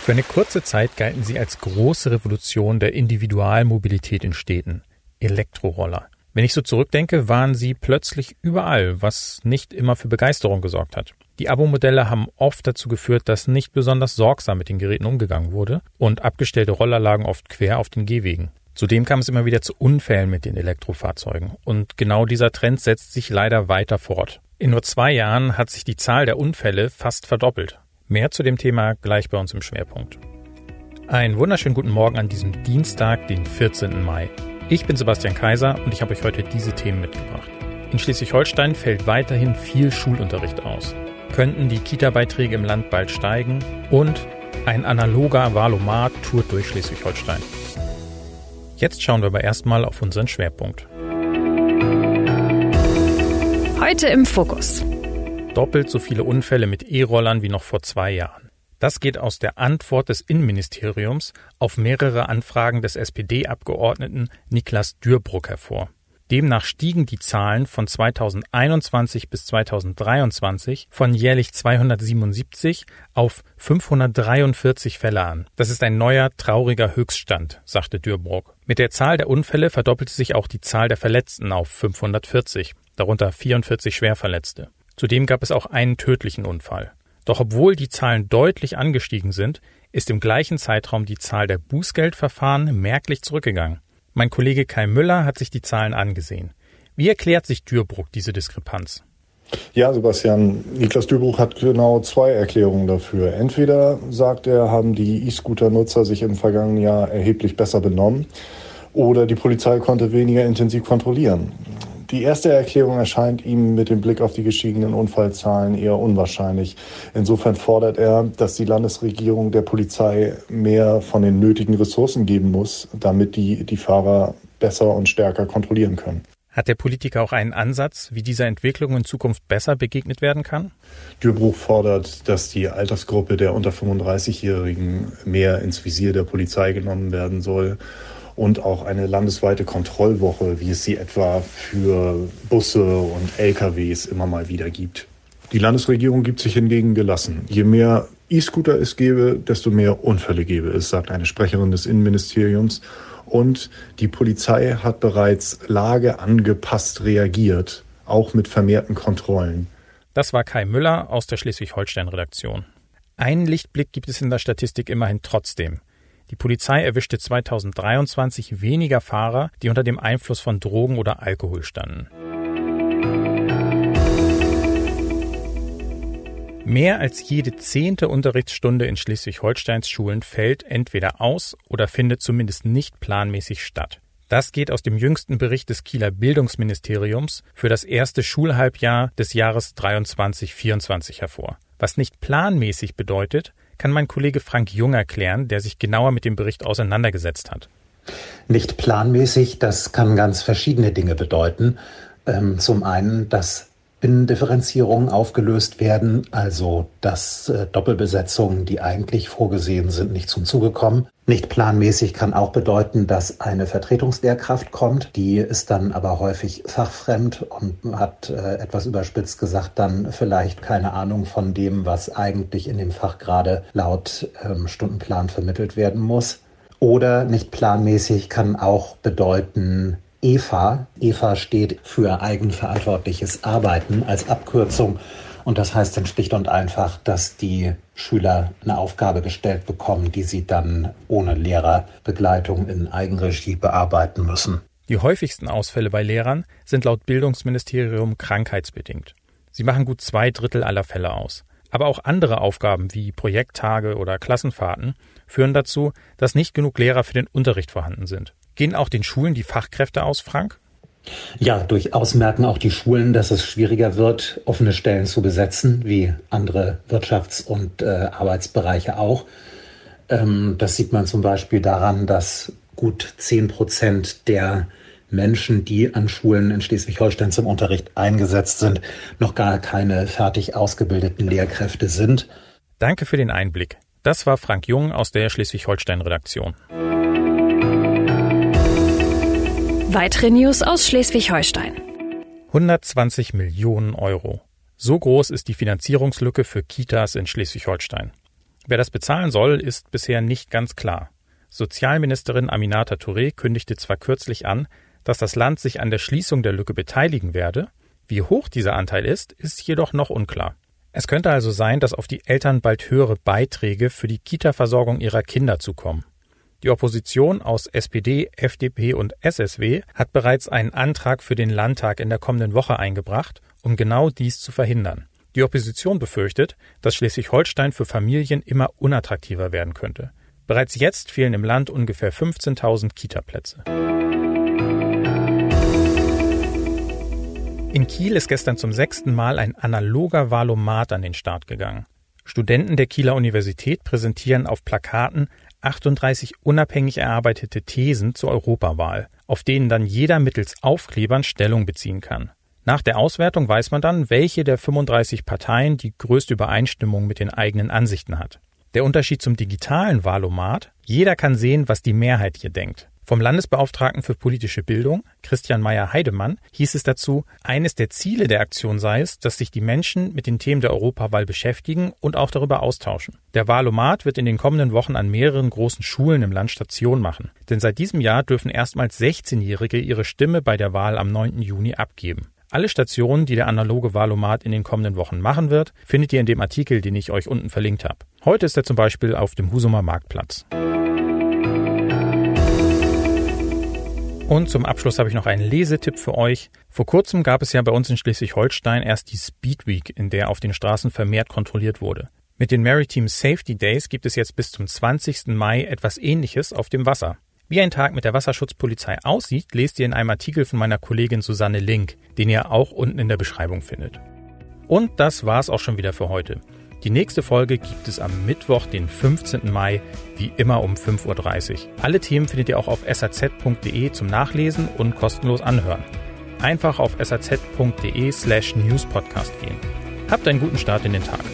Für eine kurze Zeit galten sie als große Revolution der Individualmobilität in Städten. Elektroroller. Wenn ich so zurückdenke, waren sie plötzlich überall, was nicht immer für Begeisterung gesorgt hat. Die Abo-Modelle haben oft dazu geführt, dass nicht besonders sorgsam mit den Geräten umgegangen wurde und abgestellte Roller lagen oft quer auf den Gehwegen. Zudem kam es immer wieder zu Unfällen mit den Elektrofahrzeugen und genau dieser Trend setzt sich leider weiter fort. In nur 2 Jahren hat sich die Zahl der Unfälle fast verdoppelt. Mehr zu dem Thema gleich bei uns im Schwerpunkt. Einen wunderschönen guten Morgen an diesem Dienstag, den 14. Mai. Ich bin Sebastian Kaiser und ich habe euch heute diese Themen mitgebracht. In Schleswig-Holstein fällt weiterhin viel Schulunterricht aus. Könnten die Kita-Beiträge im Land bald steigen? Und ein analoger Valomat tourt durch Schleswig-Holstein. Jetzt schauen wir aber erstmal auf unseren Schwerpunkt. Heute im Fokus. Doppelt so viele Unfälle mit E-Rollern wie noch vor 2 Jahren. Das geht aus der Antwort des Innenministeriums auf mehrere Anfragen des SPD-Abgeordneten Niklas Dürbruck hervor. Demnach stiegen die Zahlen von 2021 bis 2023 von jährlich 277 auf 543 Fälle an. Das ist ein neuer, trauriger Höchststand, sagte Dürbruck. Mit der Zahl der Unfälle verdoppelte sich auch die Zahl der Verletzten auf 540, darunter 44 Schwerverletzte. Zudem gab es auch einen tödlichen Unfall. Doch obwohl die Zahlen deutlich angestiegen sind, ist im gleichen Zeitraum die Zahl der Bußgeldverfahren merklich zurückgegangen. Mein Kollege Kai Müller hat sich die Zahlen angesehen. Wie erklärt sich Dürbruck diese Diskrepanz? Ja, Sebastian, Niklas Dürbruck hat genau 2 Erklärungen dafür. Entweder, sagt er, haben die E-Scooter-Nutzer sich im vergangenen Jahr erheblich besser benommen oder die Polizei konnte weniger intensiv kontrollieren. Die erste Erklärung erscheint ihm mit dem Blick auf die gestiegenen Unfallzahlen eher unwahrscheinlich. Insofern fordert er, dass die Landesregierung der Polizei mehr von den nötigen Ressourcen geben muss, damit die Fahrer besser und stärker kontrollieren können. Hat der Politiker auch einen Ansatz, wie dieser Entwicklung in Zukunft besser begegnet werden kann? Dürbruch fordert, dass die Altersgruppe der unter 35-Jährigen mehr ins Visier der Polizei genommen werden soll. Und auch eine landesweite Kontrollwoche, wie es sie etwa für Busse und LKWs immer mal wieder gibt. Die Landesregierung gibt sich hingegen gelassen. Je mehr E-Scooter es gäbe, desto mehr Unfälle gäbe es, sagt eine Sprecherin des Innenministeriums. Und die Polizei hat bereits lageangepasst reagiert, auch mit vermehrten Kontrollen. Das war Kai Müller aus der Schleswig-Holstein-Redaktion. Einen Lichtblick gibt es in der Statistik immerhin trotzdem. Die Polizei erwischte 2023 weniger Fahrer, die unter dem Einfluss von Drogen oder Alkohol standen. Mehr als jede 10. Unterrichtsstunde in Schleswig-Holsteins Schulen fällt entweder aus oder findet zumindest nicht planmäßig statt. Das geht aus dem jüngsten Bericht des Kieler Bildungsministeriums für das erste Schulhalbjahr des Jahres 23/24 hervor. Was nicht planmäßig bedeutet, kann mein Kollege Frank Jung erklären, der sich genauer mit dem Bericht auseinandergesetzt hat. Nicht planmäßig, das kann ganz verschiedene Dinge bedeuten. Zum einen, dass Binnendifferenzierungen aufgelöst werden, also dass Doppelbesetzungen, die eigentlich vorgesehen sind, nicht zum Zuge kommen. Nicht planmäßig kann auch bedeuten, dass eine Vertretungslehrkraft kommt, die ist dann aber häufig fachfremd und hat etwas überspitzt gesagt dann vielleicht keine Ahnung von dem, was eigentlich in dem Fach gerade laut Stundenplan vermittelt werden muss. Oder nicht planmäßig kann auch bedeuten EVA. EVA steht für eigenverantwortliches Arbeiten als Abkürzung. Und das heißt dann schlicht und einfach, dass die Schüler eine Aufgabe gestellt bekommen, die sie dann ohne Lehrerbegleitung in Eigenregie bearbeiten müssen. Die häufigsten Ausfälle bei Lehrern sind laut Bildungsministerium krankheitsbedingt. Sie machen gut 2/3 aller Fälle aus. Aber auch andere Aufgaben wie Projekttage oder Klassenfahrten führen dazu, dass nicht genug Lehrer für den Unterricht vorhanden sind. Gehen auch den Schulen die Fachkräfte aus, Frank? Ja, durchaus merken auch die Schulen, dass es schwieriger wird, offene Stellen zu besetzen, wie andere Wirtschafts- und Arbeitsbereiche auch. Das sieht man zum Beispiel daran, dass gut 10% der Menschen, die an Schulen in Schleswig-Holstein zum Unterricht eingesetzt sind, noch gar keine fertig ausgebildeten Lehrkräfte sind. Danke für den Einblick. Das war Frank Jung aus der Schleswig-Holstein-Redaktion. Weitere News aus Schleswig-Holstein. 120 Millionen Euro. So groß ist die Finanzierungslücke für Kitas in Schleswig-Holstein. Wer das bezahlen soll, ist bisher nicht ganz klar. Sozialministerin Aminata Touré kündigte zwar kürzlich an, dass das Land sich an der Schließung der Lücke beteiligen werde. Wie hoch dieser Anteil ist jedoch noch unklar. Es könnte also sein, dass auf die Eltern bald höhere Beiträge für die Kita-Versorgung ihrer Kinder zukommen. Die Opposition aus SPD, FDP und SSW hat bereits einen Antrag für den Landtag in der kommenden Woche eingebracht, um genau dies zu verhindern. Die Opposition befürchtet, dass Schleswig-Holstein für Familien immer unattraktiver werden könnte. Bereits jetzt fehlen im Land ungefähr 15.000 Kita-Plätze. In Kiel ist gestern zum 6. Mal ein analoger Wahlomat an den Start gegangen. Studenten der Kieler Universität präsentieren auf Plakaten 38 unabhängig erarbeitete Thesen zur Europawahl, auf denen dann jeder mittels Aufklebern Stellung beziehen kann. Nach der Auswertung weiß man dann, welche der 35 Parteien die größte Übereinstimmung mit den eigenen Ansichten hat. Der Unterschied zum digitalen Wahlomat: Jeder kann sehen, was die Mehrheit hier denkt. Vom Landesbeauftragten für politische Bildung, Christian Meyer-Heidemann, hieß es dazu, eines der Ziele der Aktion sei es, dass sich die Menschen mit den Themen der Europawahl beschäftigen und auch darüber austauschen. Der Wahlomat wird in den kommenden Wochen an mehreren großen Schulen im Land Station machen. Denn seit diesem Jahr dürfen erstmals 16-Jährige ihre Stimme bei der Wahl am 9. Juni abgeben. Alle Stationen, die der analoge Wahlomat in den kommenden Wochen machen wird, findet ihr in dem Artikel, den ich euch unten verlinkt habe. Heute ist er zum Beispiel auf dem Husumer Marktplatz. Und zum Abschluss habe ich noch einen Lesetipp für euch. Vor kurzem gab es ja bei uns in Schleswig-Holstein erst die Speed Week, in der auf den Straßen vermehrt kontrolliert wurde. Mit den Maritime Safety Days gibt es jetzt bis zum 20. Mai etwas Ähnliches auf dem Wasser. Wie ein Tag mit der Wasserschutzpolizei aussieht, lest ihr in einem Artikel von meiner Kollegin Susanne Link, den ihr auch unten in der Beschreibung findet. Und das war's auch schon wieder für heute. Die nächste Folge gibt es am Mittwoch, den 15. Mai, wie immer um 5.30 Uhr. Alle Themen findet ihr auch auf saz.de zum Nachlesen und kostenlos anhören. Einfach auf saz.de/newspodcast gehen. Habt einen guten Start in den Tag.